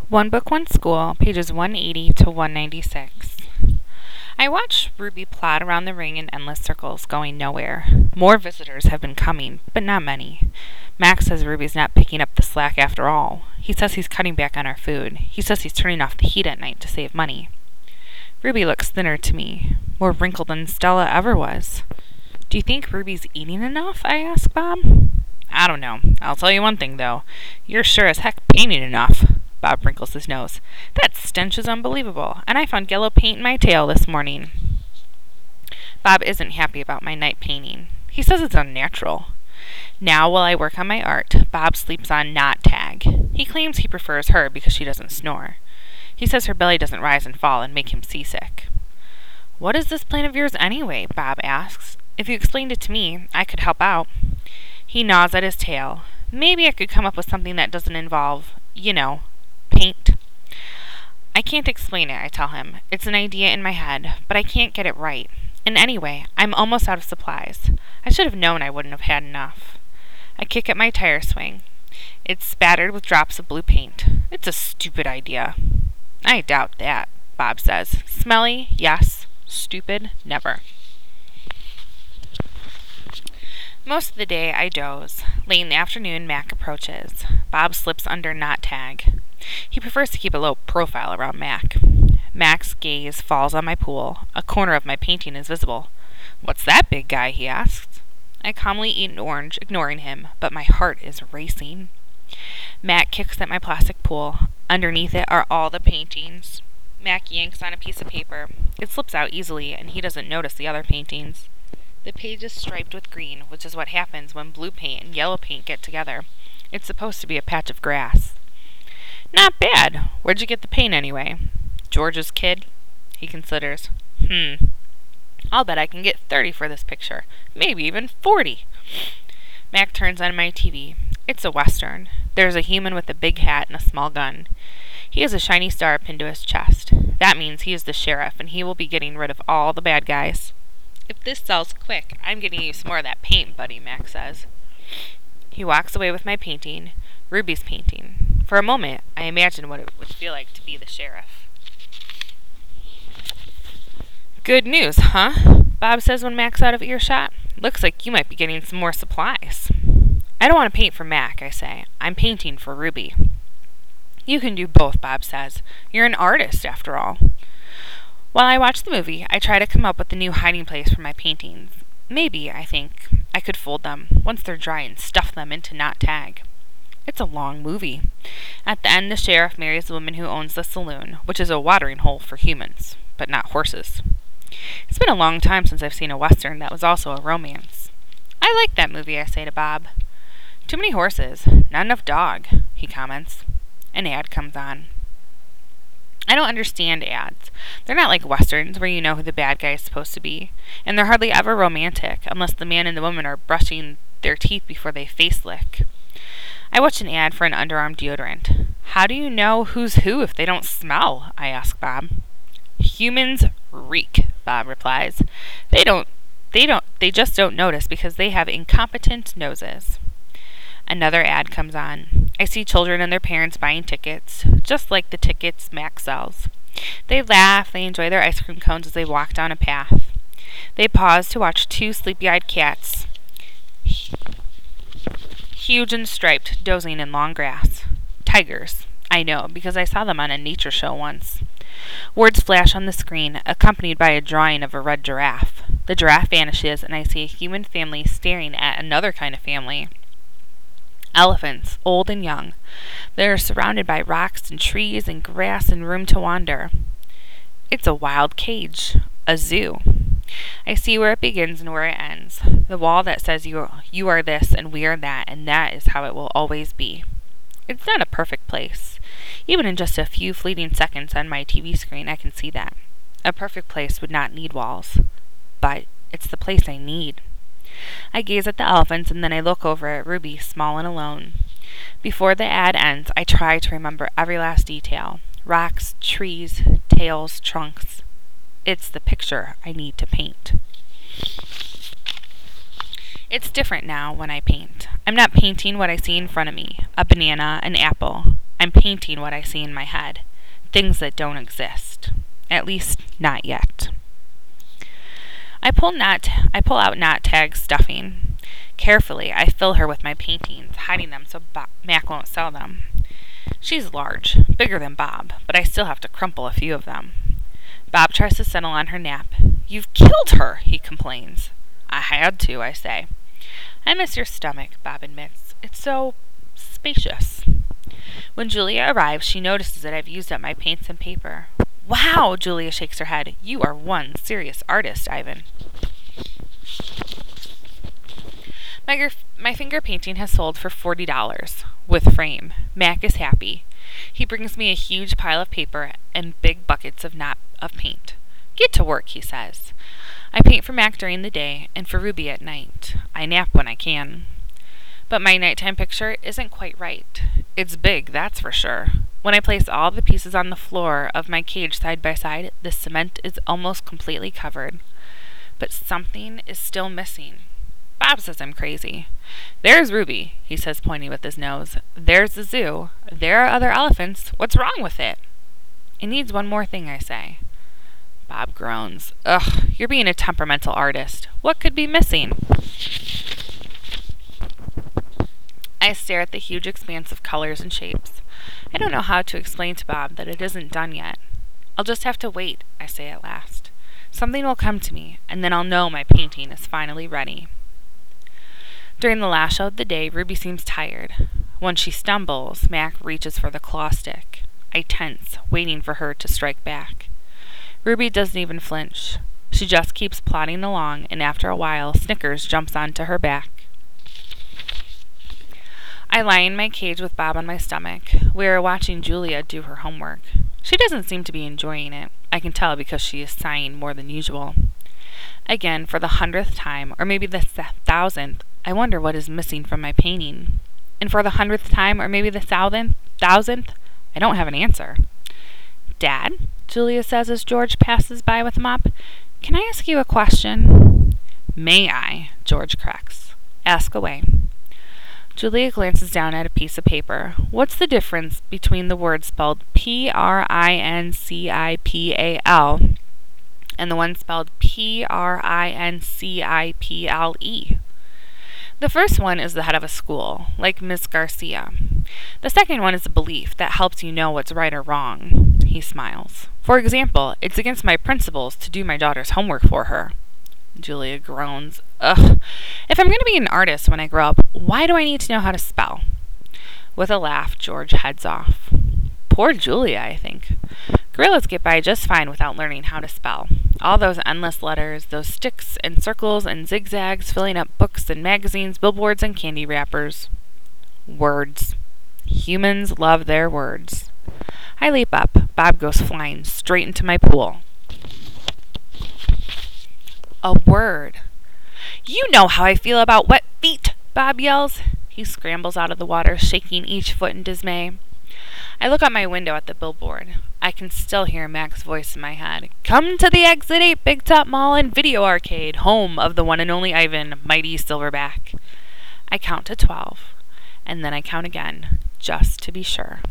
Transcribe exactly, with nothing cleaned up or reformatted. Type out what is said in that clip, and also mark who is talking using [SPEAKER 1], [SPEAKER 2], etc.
[SPEAKER 1] One Book, One School, pages one eighty to one ninety-six. I watch Ruby plod around the ring in endless circles, going nowhere. More visitors have been coming, but not many. Max says Ruby's not picking up the slack after all. He says he's cutting back on our food. He says he's turning off the heat at night to save money. Ruby looks thinner to me, more wrinkled than Stella ever was. Do you think Ruby's eating enough? I ask Bob. I don't know. I'll tell you one thing, though. You're sure as heck painting enough. Bob wrinkles his nose. That stench is unbelievable, and I found yellow paint in my tail this morning. Bob isn't happy about my night painting. He says it's unnatural. Now, while I work on my art, Bob sleeps on Not Tag. He claims he prefers her because she doesn't snore. He says her belly doesn't rise and fall and make him seasick. What is this plan of yours anyway? Bob asks. If you explained it to me, I could help out. He gnaws at his tail. Maybe I could come up with something that doesn't involve, you know, paint. I can't explain it, I tell him. It's an idea in my head, but I can't get it right. And anyway, I'm almost out of supplies. I should have known I wouldn't have had enough. I kick at my tire swing. It's spattered with drops of blue paint. It's a stupid idea. I doubt that, Bob says. Smelly? Yes. Stupid? Never. Most of the day, I doze. Late in the afternoon, Mac approaches. Bob slips under Not Tag. He prefers to keep a low profile around Mac. Mac's gaze falls on my pool. A corner of my painting is visible. What's that big guy? He asks. I calmly eat an orange, ignoring him, but my heart is racing. Mac kicks at my plastic pool. Underneath it are all the paintings. Mac yanks on a piece of paper. It slips out easily, and he doesn't notice the other paintings. The page is striped with green, which is what happens when blue paint and yellow paint get together. It's supposed to be a patch of grass. Not bad. Where'd you get the paint anyway? George's kid? He considers. Hmm. I'll bet I can get thirty for this picture. Maybe even forty. Mac turns on my T V. It's a western. There's a human with a big hat and a small gun. He has a shiny star pinned to his chest. That means he is the sheriff, and he will be getting rid of all the bad guys. If this sells quick, I'm getting you some more of that paint, buddy, Mac says. He walks away with my painting, Ruby's painting. For a moment, I imagine what it would feel like to be the sheriff. Good news, huh? Bob says when Mac's out of earshot. Looks like you might be getting some more supplies. I don't want to paint for Mac, I say. I'm painting for Ruby. You can do both, Bob says. You're an artist, after all. While I watch the movie, I try to come up with a new hiding place for my paintings. Maybe, I think, I could fold them, once they're dry, and stuff them into Not Tag. It's a long movie. At the end, the sheriff marries the woman who owns the saloon, which is a watering hole for humans, but not horses. It's been a long time since I've seen a western that was also a romance. I like that movie, I say to Bob. Too many horses, not enough dog, he comments. An ad comes on. I don't understand ads. They're not like westerns where you know who the bad guy is supposed to be, and they're hardly ever romantic unless the man and the woman are brushing their teeth before they face lick. I watch an ad for an underarm deodorant. How do you know who's who if they don't smell? I ask Bob. Humans reek, Bob replies. They don't they don't they just don't notice because they have incompetent noses. Another ad comes on. I see children and their parents buying tickets, just like the tickets Mac sells. They laugh, they enjoy their ice cream cones as they walk down a path. They pause to watch two sleepy-eyed cats, huge and striped, dozing in long grass. Tigers. I know, because I saw them on a nature show once. Words flash on the screen, accompanied by a drawing of a red giraffe. The giraffe vanishes, and I see a human family staring at another kind of family. Elephants, old and young. They are surrounded by rocks and trees and grass and room to wander. It's a wild cage, a zoo. I see where it begins and where it ends. The wall that says you are, you are this and we are that, and that is how it will always be. It's not a perfect place. Even in just a few fleeting seconds on my T V screen, I can see that. A perfect place would not need walls. But it's the place I need. I gaze at the elephants, and then I look over at Ruby, small and alone. Before the ad ends, I try to remember every last detail. Rocks, trees, tails, trunks. It's the picture I need to paint. It's different now when I paint. I'm not painting what I see in front of me, a banana, an apple. I'm painting what I see in my head. Things that don't exist. At least, not yet. I pull not I pull out Not Tag's stuffing. Carefully, I fill her with my paintings, hiding them so Bob, Mac won't sell them. She's large, bigger than Bob, but I still have to crumple a few of them. Bob tries to settle on her nap. You've killed her, he complains. I had to, I say. I miss your stomach, Bob admits. It's so spacious. When Julia arrives, she notices that I've used up my paints and paper. Wow, Julia shakes her head. You are one serious artist, Ivan. My, gr- my finger painting has sold for forty dollars, with frame. Mac is happy. He brings me a huge pile of paper and big buckets of not of paint. Get to work, he says. I paint for Mac during the day and for Ruby at night. I nap when I can. But my nighttime picture isn't quite right. It's big, that's for sure. When I place all the pieces on the floor of my cage side by side, the cement is almost completely covered. But something is still missing. Bob says I'm crazy. There's Ruby, he says, pointing with his nose. There's the zoo. There are other elephants. What's wrong with it? It needs one more thing, I say. Bob groans. Ugh, you're being a temperamental artist. What could be missing? I stare at the huge expanse of colors and shapes. I don't know how to explain to Bob that it isn't done yet. I'll just have to wait, I say at last. Something will come to me, and then I'll know my painting is finally ready. During the last show of the day, Ruby seems tired. When she stumbles, Mac reaches for the claw stick. I tense, waiting for her to strike back. Ruby doesn't even flinch. She just keeps plodding along, and after a while, Snickers jumps onto her back. I lie in my cage with Bob on my stomach. We are watching Julia do her homework. She doesn't seem to be enjoying it. I can tell because she is sighing more than usual. Again, for the hundredth time, or maybe the thousandth, I wonder what is missing from my painting. And for the hundredth time, or maybe the thousandth, thousandth, I don't have an answer. Dad, Julia says as George passes by with a mop, can I ask you a question? May I? George corrects. Ask away. Julia glances down at a piece of paper. What's the difference between the word spelled P R I N C I P A L and the one spelled P R I N C I P L E? The first one is the head of a school, like Miss Garcia. The second one is a belief that helps you know what's right or wrong. He smiles. For example, it's against my principles to do my daughter's homework for her. Julia groans. Ugh. If I'm going to be an artist when I grow up, why do I need to know how to spell? With a laugh, George heads off. Poor Julia, I think. Gorillas get by just fine without learning how to spell. All those endless letters, those sticks and circles and zigzags filling up books and magazines, billboards and candy wrappers. Words. Humans love their words. I leap up. Bob goes flying straight into my pool. A word. You know how I feel about wet feet, Bob yells. He scrambles out of the water, shaking each foot in dismay. I look out my window at the billboard. I can still hear Mac's voice in my head. Come to the Exit eight Big Top Mall and Video Arcade, home of the one and only Ivan, Mighty Silverback. I count to twelve, and then I count again, just to be sure.